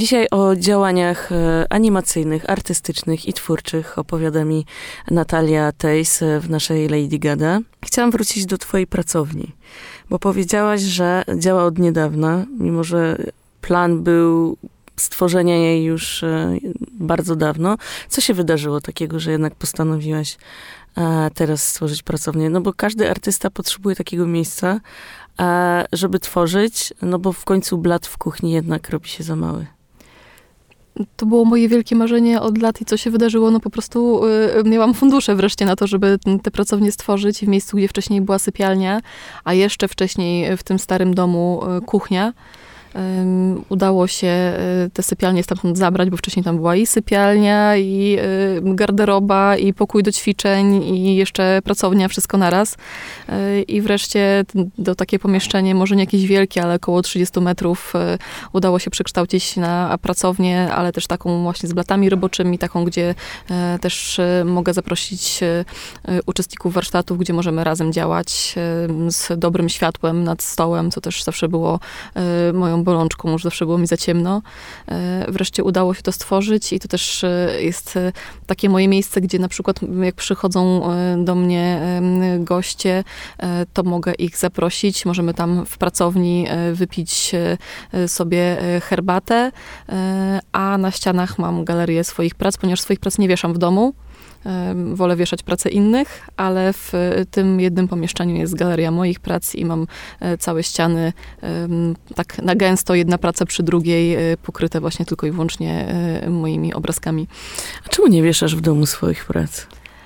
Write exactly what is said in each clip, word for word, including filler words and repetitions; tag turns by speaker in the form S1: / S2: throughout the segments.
S1: Dzisiaj o działaniach animacyjnych, artystycznych i twórczych opowiada mi Natalia Tejs w naszej Lady Gada. Chciałam wrócić do twojej pracowni, bo powiedziałaś, że działa od niedawna, mimo że plan był stworzenia jej już bardzo dawno. Co się wydarzyło takiego, że jednak postanowiłaś teraz stworzyć pracownię? No bo każdy artysta potrzebuje takiego miejsca, żeby tworzyć, no bo w końcu blat w kuchni jednak robi się za mały.
S2: To było moje wielkie marzenie od lat i co się wydarzyło, no po prostu y, miałam fundusze wreszcie na to, żeby te pracownie stworzyć w miejscu, gdzie wcześniej była sypialnia, a jeszcze wcześniej w tym starym domu y, kuchnia. Um, udało się y, te sypialnie stamtąd zabrać, bo wcześniej tam była i sypialnia, i y, garderoba, i pokój do ćwiczeń, i jeszcze pracownia, wszystko naraz. Y, I wreszcie do takie pomieszczenie, może nie jakieś wielkie, ale około trzydzieści metrów, y, udało się przekształcić na pracownię, ale też taką właśnie z blatami roboczymi, taką, gdzie y, też y, mogę zaprosić y, uczestników warsztatów, gdzie możemy razem działać y, z dobrym światłem nad stołem, co też zawsze było y, moją bolączką, może zawsze było mi za ciemno. Wreszcie udało się to stworzyć i to też jest takie moje miejsce, gdzie na przykład jak przychodzą do mnie goście, to mogę ich zaprosić. Możemy tam w pracowni wypić sobie herbatę, a na ścianach mam galerię swoich prac, ponieważ swoich prac nie wieszam w domu. Wolę wieszać prace innych, ale w tym jednym pomieszczeniu jest galeria moich prac i mam całe ściany tak na gęsto, jedna praca przy drugiej, pokryte właśnie tylko i wyłącznie moimi obrazkami.
S1: A czemu nie wieszasz w domu swoich prac?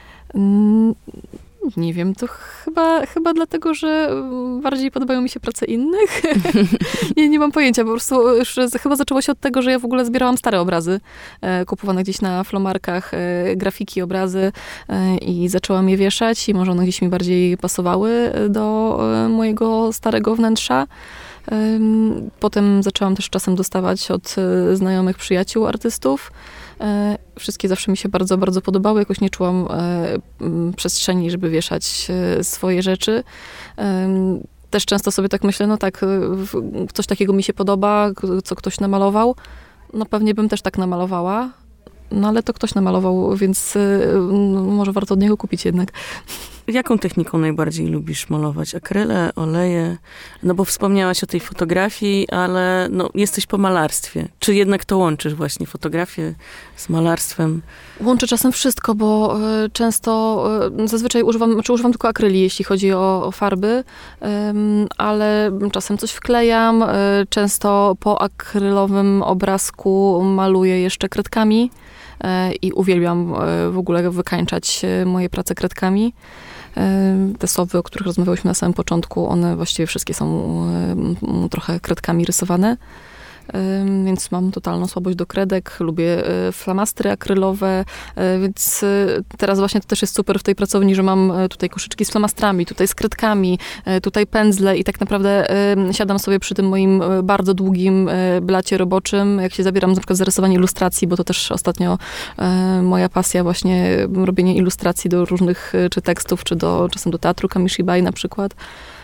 S2: Nie wiem, to chyba, chyba dlatego, że bardziej podobają mi się prace innych. nie, nie mam pojęcia, po prostu już chyba zaczęło się od tego, że ja w ogóle zbierałam stare obrazy, e, kupowane gdzieś na flomarkach, e, grafiki, obrazy e, i zaczęłam je wieszać i może one gdzieś mi bardziej pasowały do e, mojego starego wnętrza. E, potem zaczęłam też czasem dostawać od e, znajomych przyjaciół artystów. E, wszystkie zawsze mi się bardzo, bardzo podobały. Jakoś nie czułam e, przestrzeni, żeby wieszać e, swoje rzeczy. E, też często sobie tak myślę, no tak, coś takiego mi się podoba, co ktoś namalował. No pewnie bym też tak namalowała. No ale to ktoś namalował, więc e, może warto od niego kupić jednak.
S1: Jaką techniką najbardziej lubisz malować? Akryle, oleje? No bo wspomniałaś o tej fotografii, ale no, jesteś po malarstwie. Czy jednak to łączysz właśnie fotografię z malarstwem?
S2: Łączę czasem wszystko, bo y, często y, zazwyczaj używam, czy używam tylko akryli, jeśli chodzi o, o farby, y, ale czasem coś wklejam. Y, często po akrylowym obrazku maluję jeszcze kredkami y, i uwielbiam y, w ogóle wykańczać y, moje prace kredkami. Te sowy, o których rozmawiałyśmy na samym początku, one właściwie wszystkie są trochę kredkami rysowane. Więc mam totalną słabość do kredek, lubię flamastry akrylowe, więc teraz właśnie to też jest super w tej pracowni, że mam tutaj koszyczki z flamastrami, tutaj z kredkami, tutaj pędzle i tak naprawdę siadam sobie przy tym moim bardzo długim blacie roboczym, jak się zabieram na przykład za rysowanie ilustracji, bo to też ostatnio moja pasja właśnie robienie ilustracji do różnych czy tekstów, czy do czasem do teatru Kamishibai na przykład.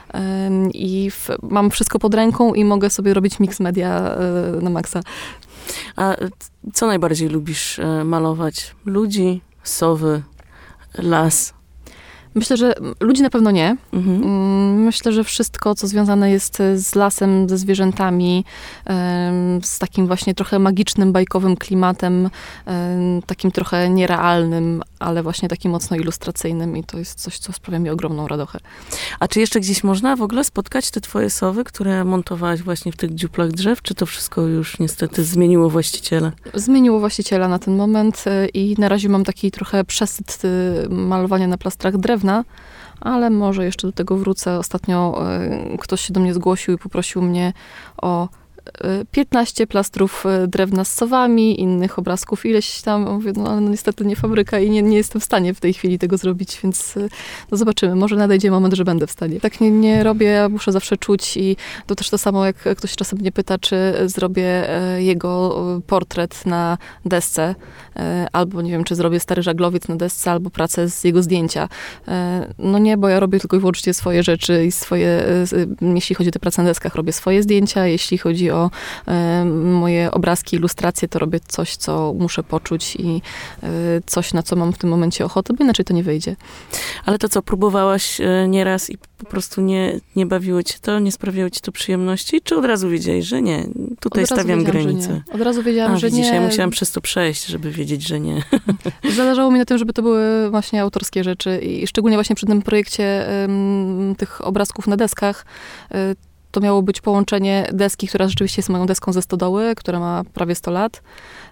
S2: I w, mam wszystko pod ręką i mogę sobie robić mix media na maksa.
S1: A co najbardziej lubisz malować? Ludzi, sowy, las?
S2: Myślę, że ludzi na pewno nie.
S1: Mhm.
S2: Myślę, że wszystko, co związane jest z lasem, ze zwierzętami, z takim właśnie trochę magicznym, bajkowym klimatem, takim trochę nierealnym, ale właśnie takim mocno ilustracyjnym i to jest coś, co sprawia mi ogromną radochę.
S1: A czy jeszcze gdzieś można w ogóle spotkać te twoje sowy, które montowałaś właśnie w tych dziuplach drzew, czy to wszystko już niestety zmieniło właściciela?
S2: Zmieniło właściciela na ten moment i na razie mam taki trochę przesyt malowania na plastrach drewna, ale może jeszcze do tego wrócę. Ostatnio ktoś się do mnie zgłosił i poprosił mnie o piętnaście plastrów drewna z sowami, innych obrazków, ileś tam, mówię, no ale no niestety nie fabryka i nie, nie jestem w stanie w tej chwili tego zrobić, więc no zobaczymy, może nadejdzie moment, że będę w stanie. Tak nie, nie robię, ja muszę zawsze czuć i to też to samo, jak ktoś czasem mnie pyta, czy zrobię jego portret na desce, albo nie wiem, czy zrobię stary żaglowiec na desce, albo pracę z jego zdjęcia. No nie, bo ja robię tylko i wyłącznie swoje rzeczy i swoje, jeśli chodzi o te prace na deskach, robię swoje zdjęcia, jeśli chodzi chodzi o e, moje obrazki, ilustracje, to robię coś, co muszę poczuć i e, coś, na co mam w tym momencie ochotę, bo inaczej to nie wyjdzie.
S1: Ale to co, próbowałaś e, nieraz i po prostu nie, nie bawiło cię to, nie sprawiało ci to przyjemności? Czy od razu wiedziałeś, że nie, tutaj stawiam granicę?
S2: Od razu wiedziałam,
S1: A,
S2: że
S1: widzisz,
S2: nie.
S1: ja musiałam przez to przejść, żeby wiedzieć, że nie.
S2: Zależało mi na tym, żeby to były właśnie autorskie rzeczy i szczególnie właśnie przy tym projekcie um, tych obrazków na deskach, y, to miało być połączenie deski, która rzeczywiście jest moją deską ze stodoły, która ma prawie sto lat,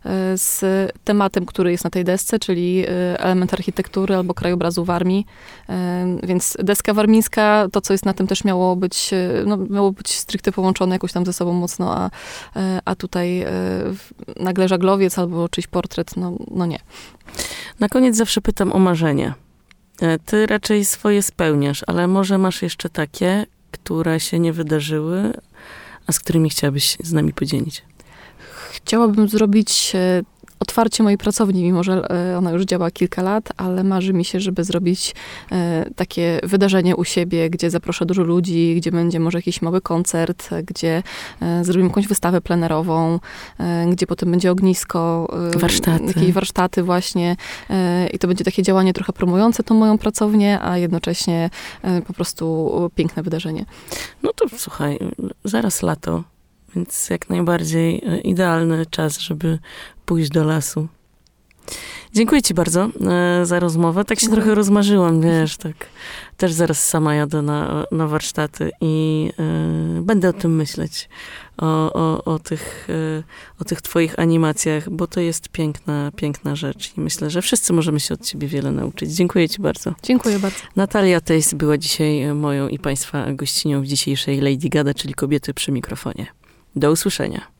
S2: z tematem, który jest na tej desce, czyli element architektury albo krajobrazu Warmii. Więc deska warmińska, to co jest na tym też miało być, no, miało być stricte połączone jakoś tam ze sobą mocno, a, a tutaj nagle żaglowiec albo czyjś portret, no, no nie.
S1: Na koniec zawsze pytam o marzenia. Ty raczej swoje spełniasz, ale może masz jeszcze takie, które się nie wydarzyły, a z którymi chciałabyś się z nami podzielić?
S2: Chciałabym zrobić otwarcie mojej pracowni, mimo że ona już działa kilka lat, ale marzy mi się, żeby zrobić takie wydarzenie u siebie, gdzie zaproszę dużo ludzi, gdzie będzie może jakiś mały koncert, gdzie zrobimy jakąś wystawę plenerową, gdzie potem będzie ognisko.
S1: Warsztaty.
S2: Jakieś warsztaty właśnie. I to będzie takie działanie trochę promujące tą moją pracownię, a jednocześnie po prostu piękne wydarzenie.
S1: No to słuchaj, zaraz lato. Więc jak najbardziej idealny czas, żeby pójść do lasu. Dziękuję ci bardzo e, za rozmowę. Tak się
S2: Dziękuję.
S1: trochę rozmarzyłam, wiesz, tak. Też zaraz sama jadę na, na warsztaty i e, będę o tym myśleć. O, o, o, tych, e, o tych twoich animacjach, bo to jest piękna, piękna rzecz. I myślę, że wszyscy możemy się od ciebie wiele nauczyć. Dziękuję ci bardzo.
S2: Dziękuję bardzo.
S1: Natalia Tejs była dzisiaj moją i państwa gościnią w dzisiejszej Lady Gada, czyli Kobiety przy mikrofonie. Do usłyszenia.